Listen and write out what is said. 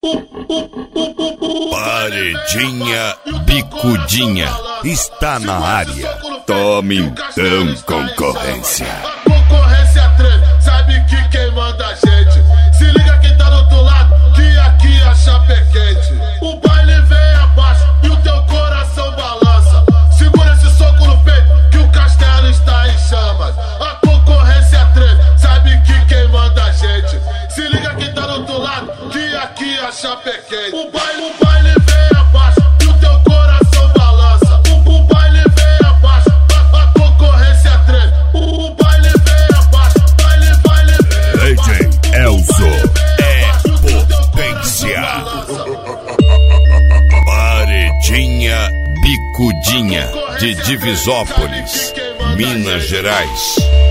Paredinha Bicudinha está na área. Tome então, concorrência. A concorrência treme, sabe que quem manda a gente. Se liga quem tá do outro lado, que aqui a chapa é quente. O baile vem abaixo e o teu coração balança. Segura esse soco no peito, que o castelo está em chamas. A concorrência treme, sabe que quem manda a gente. Se liga quem tá do outro lado, que aqui a chapa é quente. O baile vem abaixo e o teu coração balança. O baile vem abaixo, a concorrência treme. O baile vem abaixo, baile vem. DJ Elzo é potência. Paredinha Bicudinha de Divisópolis, Minas Gerais.